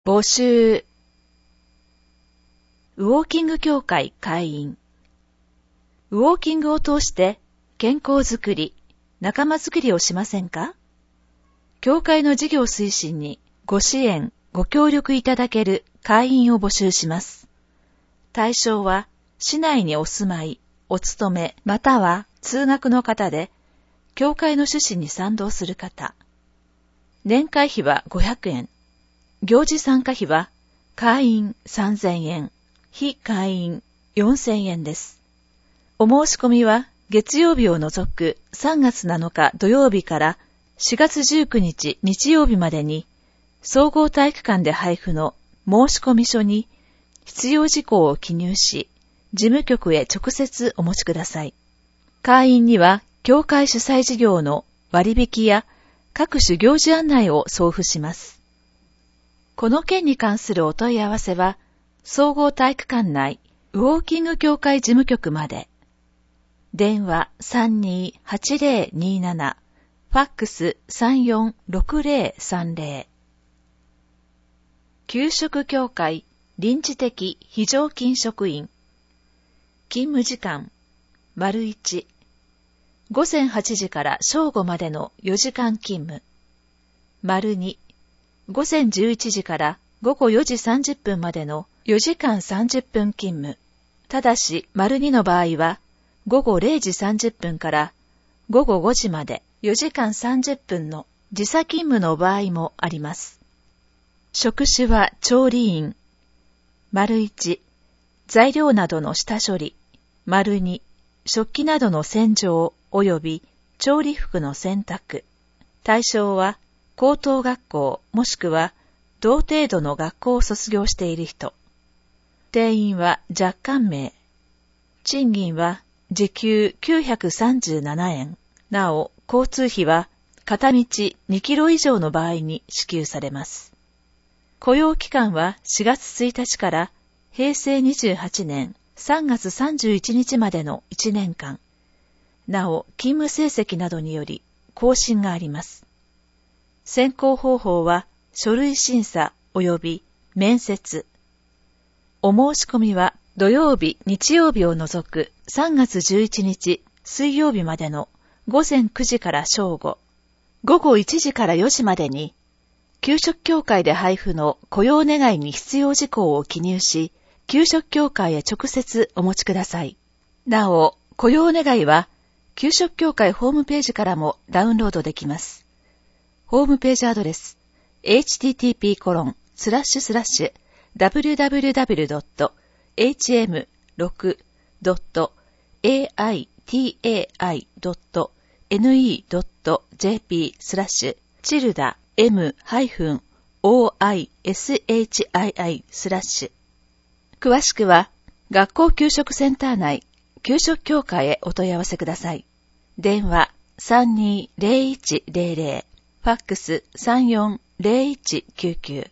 募集。ウォーキング協会会員。ウォーキングを通して健康づくり、仲間づくりをしませんか？協会の事業推進にご支援、ご協力いただける会員を募集します。対象は市内にお住まい、お勤め、または通学の方で、協会の趣旨に賛同する方。年会費は500円。行事参加費は会員3000円、非会員4000円です。お申し込みは月曜日を除く3月7日土曜日から4月19日日曜日までに、総合体育館で配布の申し込み書に必要事項を記入し、事務局へ直接お持ちください。会員には協会主催事業の割引や各種行事案内を送付します。この件に関するお問い合わせは、総合体育館内ウォーキング協会事務局まで。電話 328027、ファックス346030。給食協会臨時的非常勤職員。勤務時間、1、午前8時から正午までの4時間勤務。2、午前11時から午後4時30分までの4時間30分勤務。ただし、2の場合は、午後0時30分から午後5時まで4時間30分の時差勤務の場合もあります。職種は調理員。1、材料などの下処理。2、食器などの洗浄及び調理服の洗濯。対象は、高等学校もしくは同程度の学校を卒業している人。定員は若干名。賃金は時給937円。なお、交通費は片道2キロ以上の場合に支給されます。雇用期間は4月1日から平成28年3月31日までの1年間。なお、勤務成績などにより更新があります。選考方法は書類審査及び面接。お申し込みは土曜日、日曜日を除く3月11日水曜日までの午前9時から正午、午後1時から4時までに、給食協会で配布の雇用願いに必要事項を記入し、給食協会へ直接お持ちください。なお、雇用願いは給食協会ホームページからもダウンロードできます。ホームページアドレス http://www.hm6.ai-t-a.jp/childa-m-oi-shii/ 詳しくは学校給食センター内給食協会へお問い合わせください。電話 320100、ファックス340199。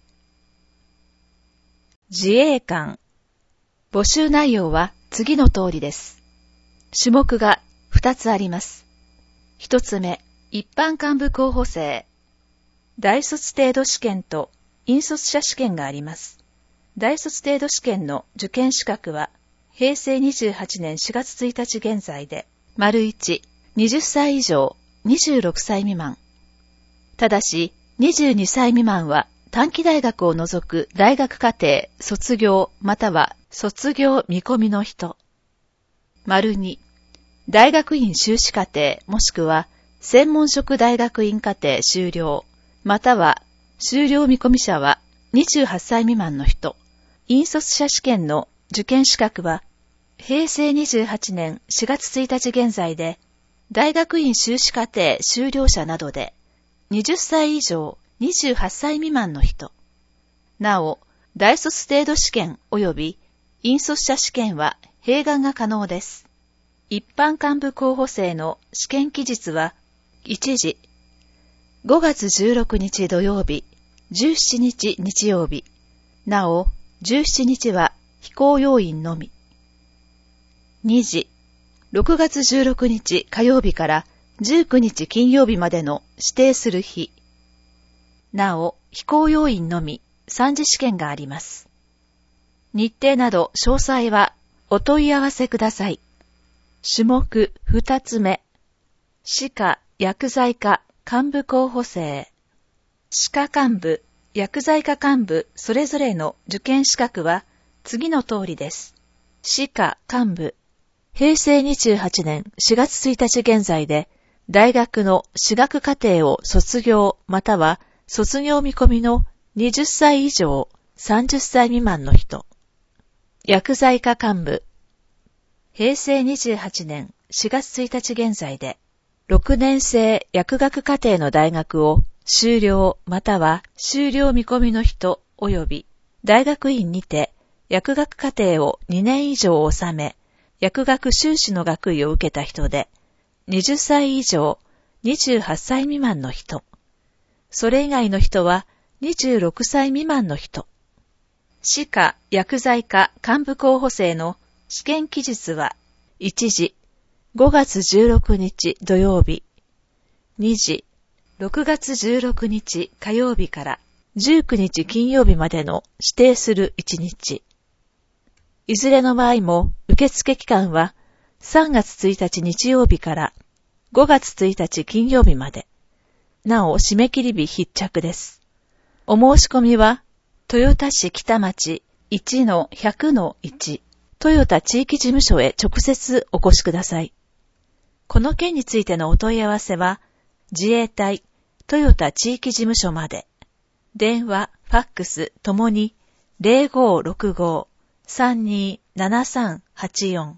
自衛官。募集内容は次の通りです。種目が2つあります。1つ目、一般幹部候補生。大卒程度試験と引率者試験があります。大卒程度試験の受験資格は、平成28年4月1日現在で、1、20歳以上、26歳未満。ただし、22歳未満は短期大学を除く大学課程卒業または卒業見込みの人。2、大学院修士課程もしくは専門職大学院課程修了または修了見込み者は28歳未満の人。引率者試験の受験資格は平成28年4月1日現在で大学院修士課程修了者などで20歳以上28歳未満の人。なお、大卒程度試験及び引率者試験は併願が可能です。一般幹部候補生の試験期日は1時、5月16日土曜日、17日日曜日。なお、17日は非公要員のみ。2時、6月16日火曜日から19日金曜日までの指定する日。なお、非公要員のみ、 3次試験があります。日程など詳細はお問い合わせください。種目2つ目、歯科薬剤科幹部候補生。歯科幹部、薬剤科幹部それぞれの受験資格は次の通りです。歯科幹部、平成28年4月1日現在で、大学の歯学課程を卒業または卒業見込みの20歳以上30歳未満の人。薬剤科幹部、平成28年4月1日現在で、6年生薬学課程の大学を修了または修了見込みの人及び大学院にて薬学課程を2年以上収め、薬学修士の学位を受けた人で、20歳以上28歳未満の人。それ以外の人は26歳未満の人。歯科薬剤科幹部候補生の試験期日は、1時、5月16日土曜日、2時、6月16日火曜日から19日金曜日までの指定する1日。いずれの場合も受付期間は3月1日日曜日から5月1日金曜日まで。なお締め切り日必着です。お申し込みは豊田市北町 1-100-1 豊田地域事務所へ直接お越しください。この件についてのお問い合わせは自衛隊豊田地域事務所まで。電話、ファックスともに 0565-327384。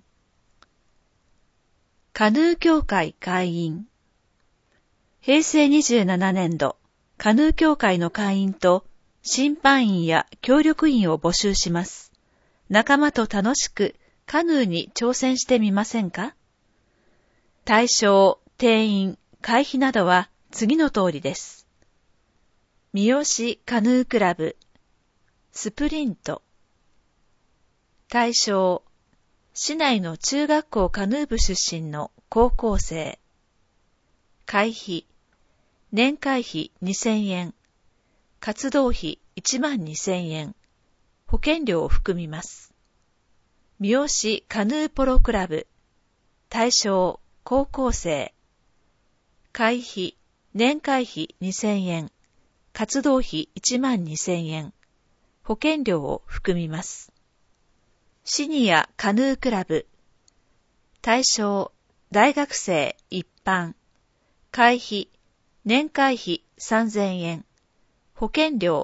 カヌー協会会員。平成27年度、カヌー協会の会員と審判員や協力員を募集します。仲間と楽しくカヌーに挑戦してみませんか？対象、定員、会費などは次の通りです。三好カヌークラブ、スプリント。対象、市内の中学校カヌー部出身の高校生。会費、年会費2000円、活動費12000円、保険料を含みます。三好カヌーポロクラブ、対象、高校生。会費、年会費2000円、活動費12000円、保険料を含みます。シニアカヌークラブ、対象、大学生一般、会費、年会費3000円、保険料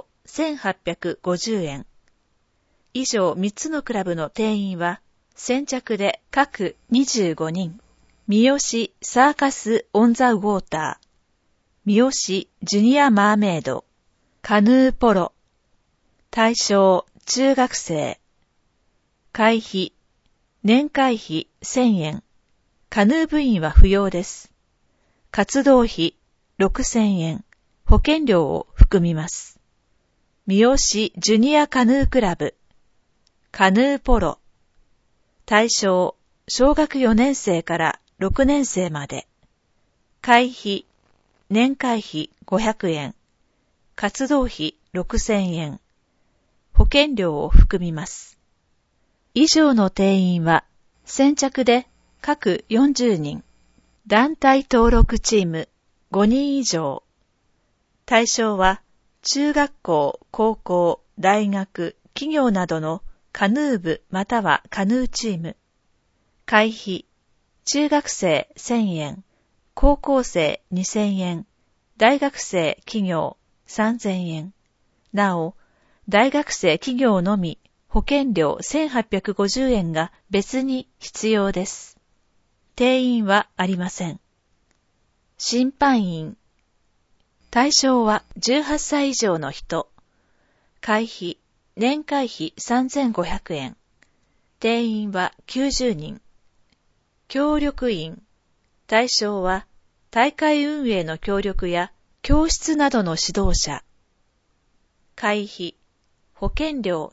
1850円。以上3つのクラブの定員は先着で各25人。三好サーカスオンザウォーター、三好ジュニアマーメイド、カヌーポロ。対象、中学生。会費、年会費1000円。カヌー部員は不要です。活動費6000円。保険料を含みます。三好ジュニアカヌークラブ。カヌーポロ。対象、小学4年生から6年生まで。会費、年会費500円。活動費6000円。保険料を含みます。以上の定員は先着で各40人。団体登録チーム5人以上。対象は中学校、高校、大学、企業などのカヌー部またはカヌーチーム。会費、中学生1000円、高校生2000円、大学生企業3000円。なお、大学生企業のみ保険料1850円が別に必要です。定員はありません。審判員。対象は18歳以上の人。会費、年会費3500円。定員は90人。協力員。対象は大会運営の協力や教室などの指導者。会費、保険料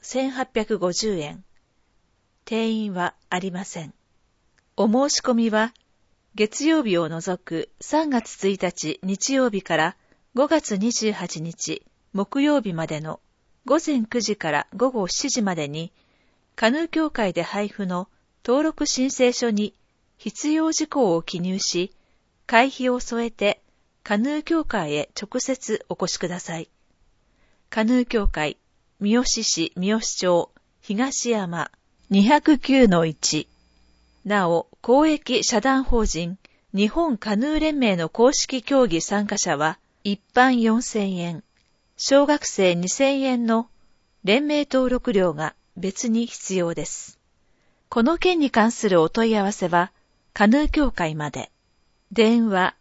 1850円。定員はありません。お申し込みは月曜日を除く3月1日日曜日から5月28日木曜日までの午前9時から午後7時までに、カヌー協会で配布の登録申請書に必要事項を記入し、会費を添えてカヌー協会へ直接お越しください。カヌー協会、三好市三好町東山 209-1。なお、公益社団法人日本カヌー連盟の公式競技参加者は一般4000円、小学生2000円の連盟登録料が別に必要です。この件に関するお問い合わせは、カヌー協会まで。電話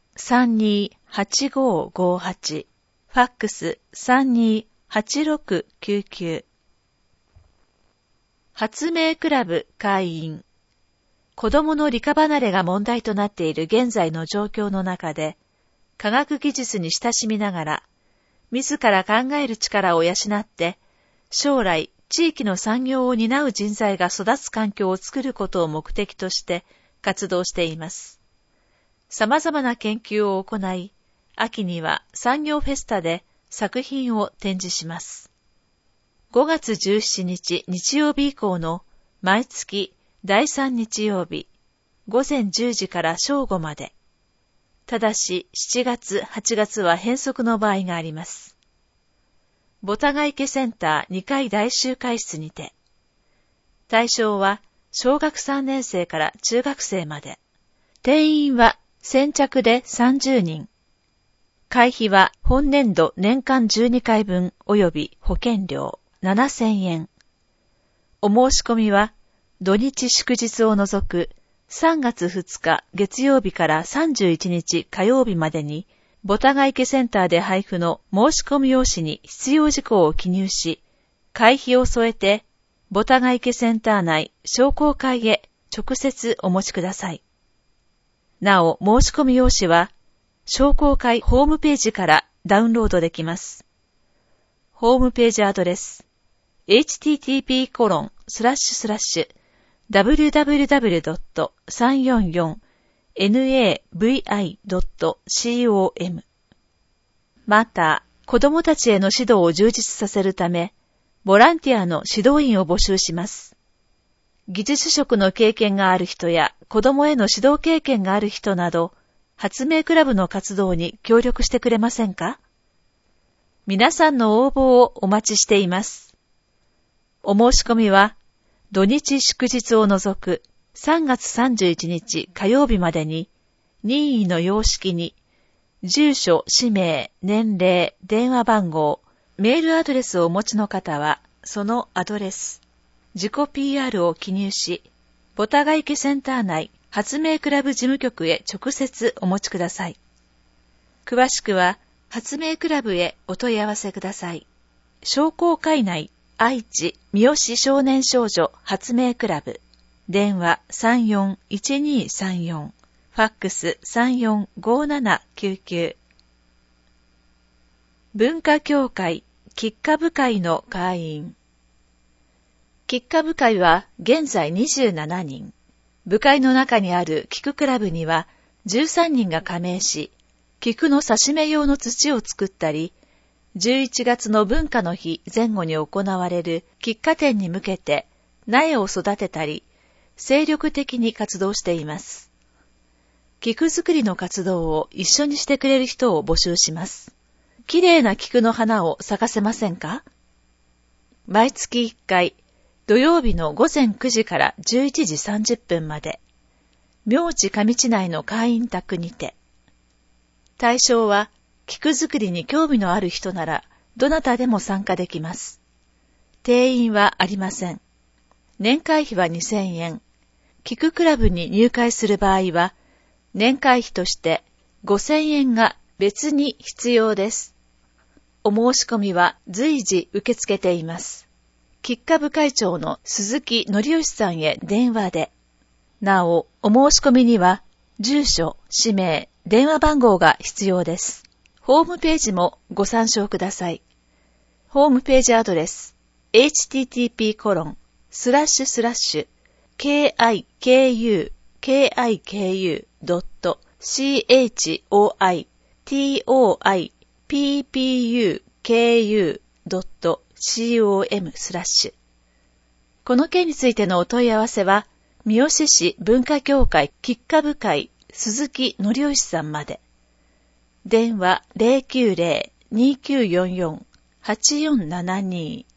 328558、ファックス328699。発明クラブ会員。子供の理科離れが問題となっている現在の状況の中で、科学技術に親しみながら、自ら考える力を養って、将来、地域の産業を担う人材が育つ環境を作ることを目的として活動しています。様々な研究を行い、秋には産業フェスタで作品を展示します。5月17日日曜日以降の毎月第3日曜日、午前10時から正午まで。ただし7月、8月は変則の場合があります。ボタガ池センター2階大集会室にて。対象は小学3年生から中学生まで。定員は先着で30人。会費は本年度年間12回分及び保険料7000円。お申し込みは土日祝日を除く3月2日月曜日から31日火曜日までにボタガ池センターで配布の申し込み用紙に必要事項を記入し、会費を添えてボタガ池センター内商工会へ直接お持ちください。なお、申し込み用紙は商工会ホームページからダウンロードできます。ホームページアドレス http://www.344navi.com また、子どもたちへの指導を充実させるため、ボランティアの指導員を募集します。技術職の経験がある人や子どもへの指導経験がある人など、発明クラブの活動に協力してくれませんか？皆さんの応募をお待ちしています。お申し込みは、土日祝日を除く3月31日火曜日までに、任意の様式に、住所、氏名、年齢、電話番号、メールアドレスをお持ちの方は、そのアドレス、自己 PR を記入し、ボタガ池センター内発明クラブ事務局へ直接お持ちください。詳しくは、発明クラブへお問い合わせください。商工会内愛知三好少年少女発明クラブ。電話341234。ファックス345799。文化協会菊花部会の会員。菊花部会は現在27人。部会の中にある菊クラブには13人が加盟し、菊の刺し目用の土を作ったり、11月の文化の日前後に行われる菊花展に向けて苗を育てたり、精力的に活動しています。菊作りの活動を一緒にしてくれる人を募集します。きれいな菊の花を咲かせませんか？毎月1回、土曜日の午前9時から11時30分まで、明知上地内の会員宅にて。対象は、菊作りに興味のある人なら、どなたでも参加できます。定員はありません。年会費は2000円。菊クラブに入会する場合は、年会費として5000円が別に必要です。お申し込みは随時受け付けています。菊花部会長の鈴木則義さんへ電話で。なお、お申し込みには、住所、氏名、電話番号が必要です。ホームページもご参照ください。ホームページアドレス、http://kiku.choitoppuku.co .com/。この件についてのお問い合わせは、三好市文化協会菊花部会鈴木則義さんまで。電話 090-2944-8472